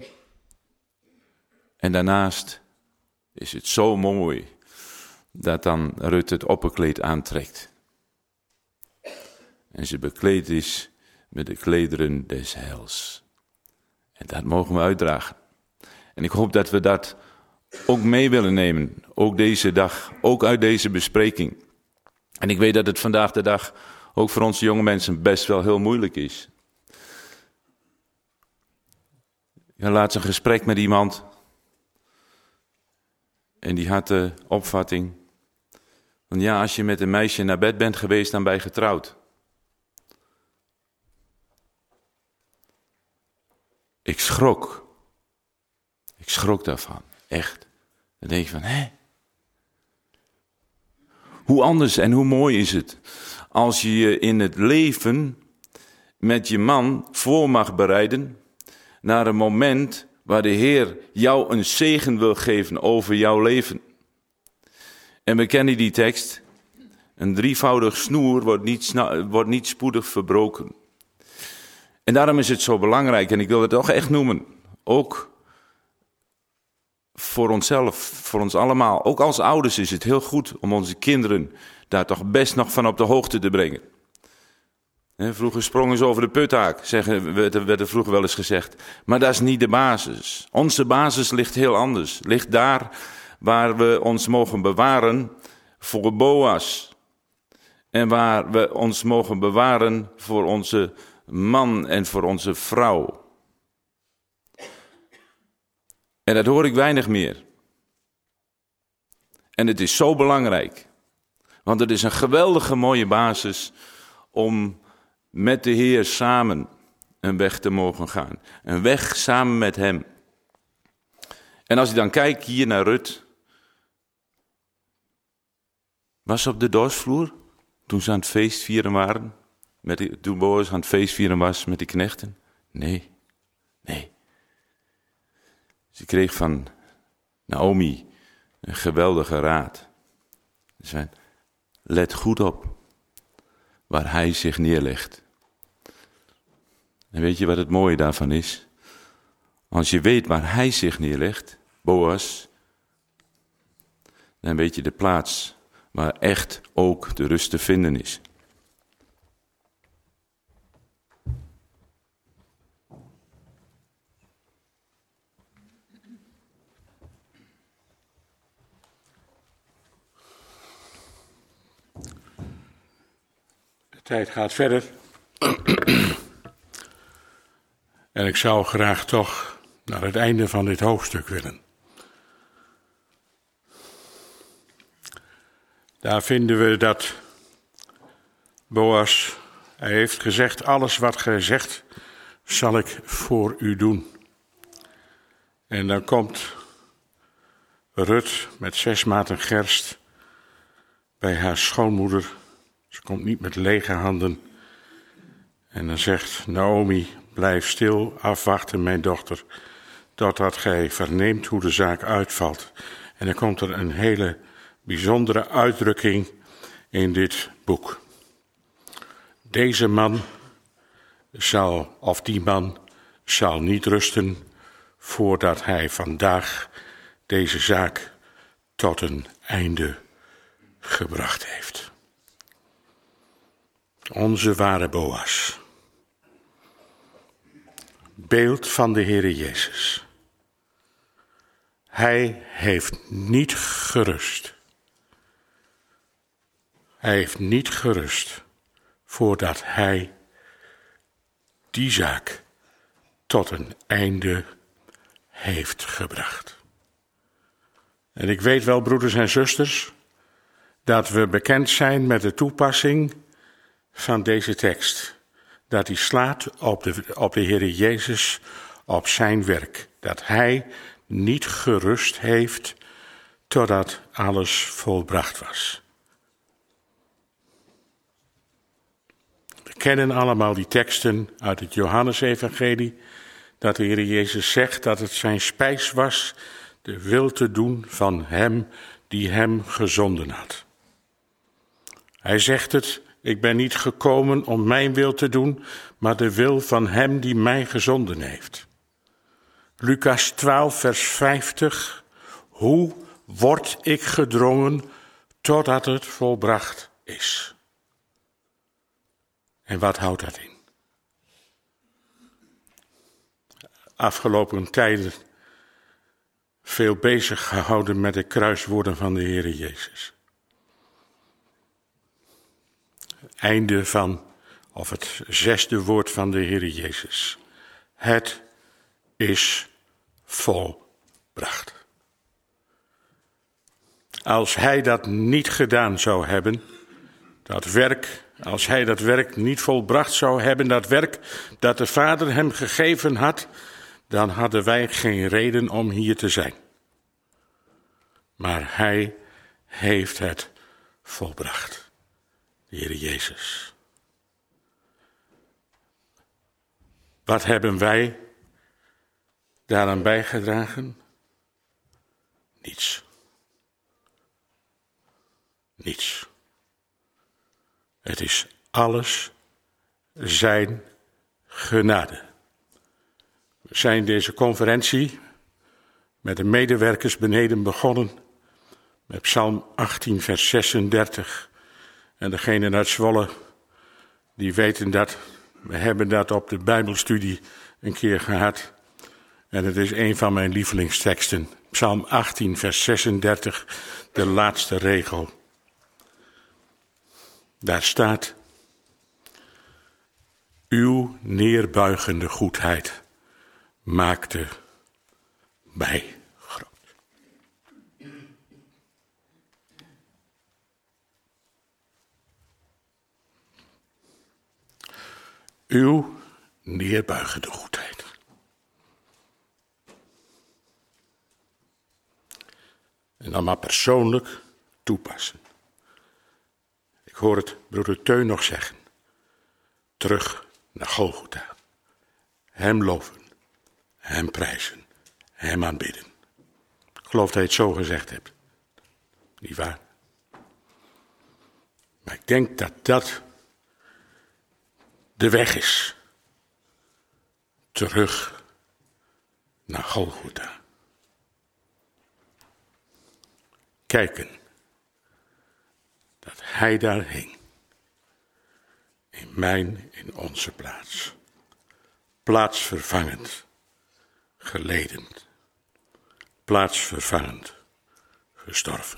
En daarnaast is het zo mooi dat dan Rut het opperkleed aantrekt. En ze bekleed is met de klederen des heils. En dat mogen we uitdragen. En ik hoop dat we dat ook mee willen nemen. Ook deze dag. Ook uit deze bespreking. En ik weet dat het vandaag de dag ook voor onze jonge mensen best wel heel moeilijk is. Ik had laatst een gesprek met iemand. En die had de opvatting van ja, als je met een meisje naar bed bent geweest, dan ben je getrouwd. Ik schrok. Ik schrok daarvan. Echt. Dan denk je van, hoe anders en hoe mooi is het als je je in het leven met je man voor mag bereiden naar een moment waar de Heer jou een zegen wil geven over jouw leven. En we kennen die tekst. Een drievoudig snoer wordt niet spoedig verbroken. En daarom is het zo belangrijk, en ik wil het toch echt noemen, ook voor onszelf, voor ons allemaal. Ook als ouders is het heel goed om onze kinderen daar toch best nog van op de hoogte te brengen. Vroeger sprongen ze over de puthaak, werd er vroeger wel eens gezegd. Maar dat is niet de basis. Onze basis ligt heel anders. Ligt daar waar we ons mogen bewaren voor Boas. En waar we ons mogen bewaren voor onze man en voor onze vrouw. En dat hoor ik weinig meer. En het is zo belangrijk. Want het is een geweldige mooie basis om met de Heer samen een weg te mogen gaan. Een weg samen met hem. En als je dan kijkt hier naar Rut. Was op de dorsvloer toen ze aan het feest vieren waren. toen Boas aan het feestvieren was met die knechten? Nee. Ze kreeg van Naomi een geweldige raad. Ze zei, let goed op waar hij zich neerlegt. En weet je wat het mooie daarvan is? Als je weet waar hij zich neerlegt, Boas, dan weet je de plaats waar echt ook de rust te vinden is. De tijd gaat verder. En ik zou graag toch naar het einde van dit hoofdstuk willen. Daar vinden we dat Boas, hij heeft gezegd, alles wat gij zegt, zal ik voor u doen. En dan komt Rut met 6 maten gerst bij haar schoonmoeder. Ze komt niet met lege handen. En dan zegt Naomi, blijf stil, afwachten mijn dochter, totdat gij verneemt hoe de zaak uitvalt. En dan komt er een hele bijzondere uitdrukking in dit boek. Deze man zal, of die man zal niet rusten voordat hij vandaag deze zaak tot een einde gebracht heeft. Onze ware Boas. Beeld van de Heere Jezus. Hij heeft niet gerust. Hij heeft niet gerust voordat hij die zaak tot een einde heeft gebracht. En ik weet wel, broeders en zusters, dat we bekend zijn met de toepassing van deze tekst. Dat hij slaat op de Heere Jezus, op zijn werk. Dat hij niet gerust heeft totdat alles volbracht was. We kennen allemaal die teksten uit het Johannesevangelie, dat de Heer Jezus zegt dat het zijn spijs was de wil te doen van hem die hem gezonden had. Hij zegt het, ik ben niet gekomen om mijn wil te doen, maar de wil van hem die mij gezonden heeft. Lucas 12, vers 50. Hoe word ik gedrongen totdat het volbracht is? En wat houdt dat in? Afgelopen tijden veel bezig gehouden met de kruiswoorden van de Heere Jezus. Einde van, of het 6e woord van de Heere Jezus. Het is volbracht. Als hij dat niet gedaan zou hebben, als hij dat werk niet volbracht zou hebben, dat werk dat de Vader hem gegeven had, dan hadden wij geen reden om hier te zijn. Maar hij heeft het volbracht. De Heer Jezus. Wat hebben wij daaraan bijgedragen? Niets. Niets. Het is alles zijn genade. We zijn deze conferentie met de medewerkers beneden begonnen met Psalm 18, vers 36. En degenen uit Zwolle, die weten dat. We hebben dat op de Bijbelstudie een keer gehad. En het is een van mijn lievelingsteksten. Psalm 18, vers 36, de laatste regel. Daar staat: uw neerbuigende goedheid maakte mij groot. Uw neerbuigende goedheid. En dan maar persoonlijk toepassen. Ik hoor het broeder Teun nog zeggen. terug naar Golgotha. Hem loven, hem prijzen, hem aanbidden. Ik geloof dat je het zo gezegd hebt. Niet waar? Maar ik denk dat dat de weg is. Terug naar Golgotha. Kijken dat hij daar hing. In onze plaats. Plaatsvervangend, geleden. Plaatsvervangend, gestorven.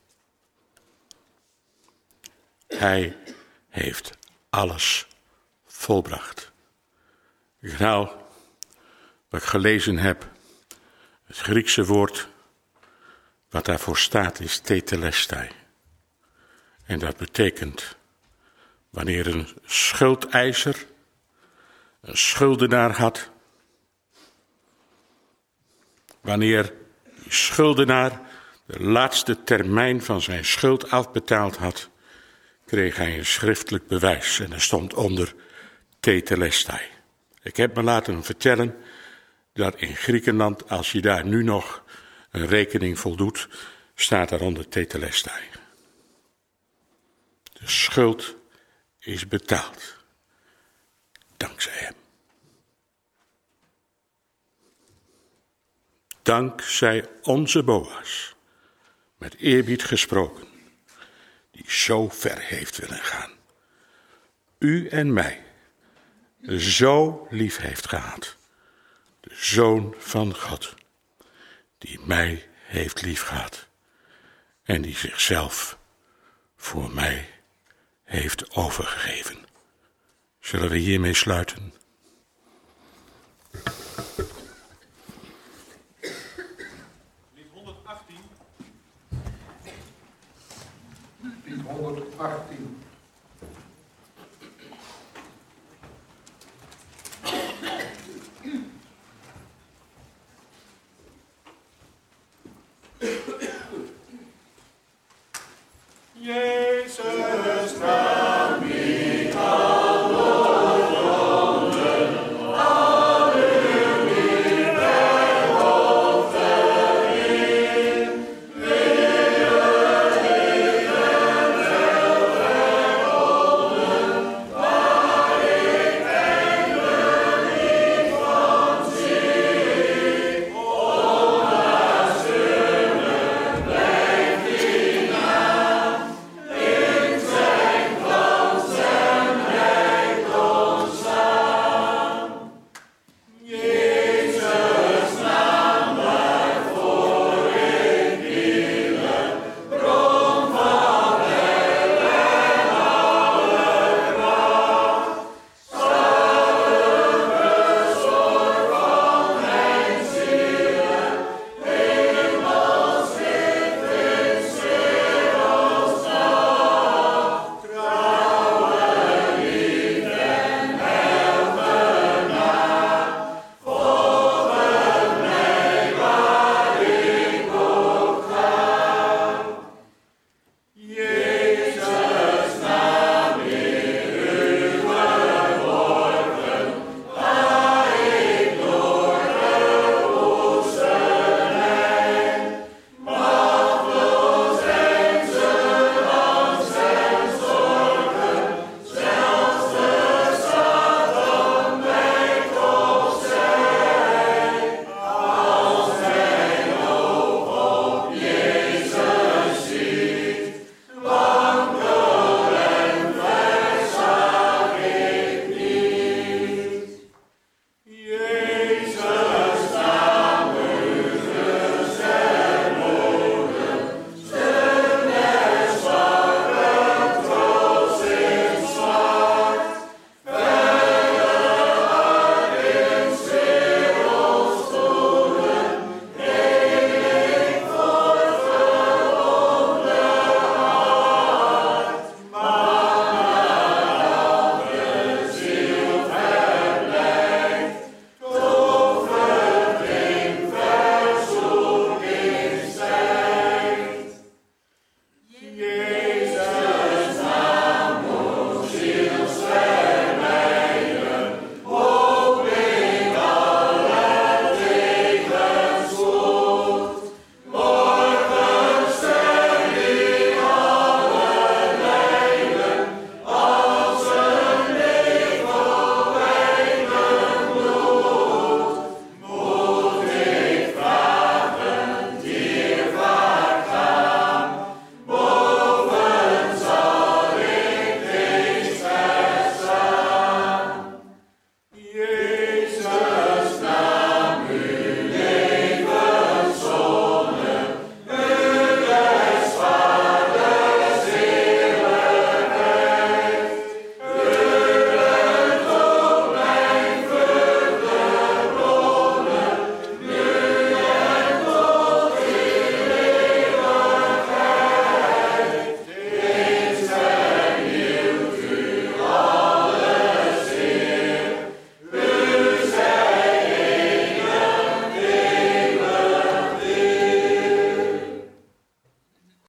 Hij heeft alles volbracht. Nou, wat ik gelezen heb, het Griekse woord wat daarvoor staat is tetelestai. En dat betekent wanneer een schuldeiser een schuldenaar had, wanneer die schuldenaar de laatste termijn van zijn schuld afbetaald had, kreeg hij een schriftelijk bewijs en er stond onder tetelestai. Ik heb me laten vertellen dat in Griekenland, als je daar nu nog een rekening voldoet, staat daaronder tetelestai. De schuld is betaald. Dankzij hem. Dankzij onze Boas, met eerbied gesproken, die zo ver heeft willen gaan. U en mij zo lief heeft gehad. De Zoon van God, die mij heeft lief gehad en die zichzelf voor mij heeft overgegeven. Zullen we hiermee sluiten? Lied 118. Lied 118. Jezus